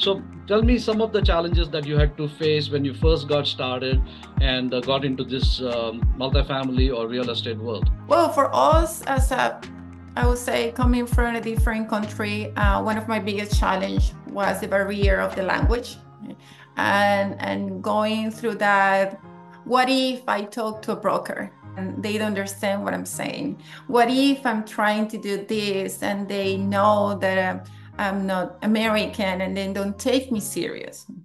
So tell me some of the challenges that you had to face when you first got started and got into this multifamily or real estate world. Well, for us, I would say, coming from a different country, one of my biggest challenge was the barrier of the language, and going through that. What if I talk to a broker and they don't understand what I'm saying? What if I'm trying to do this and they know that I'm not American and they don't take me serious?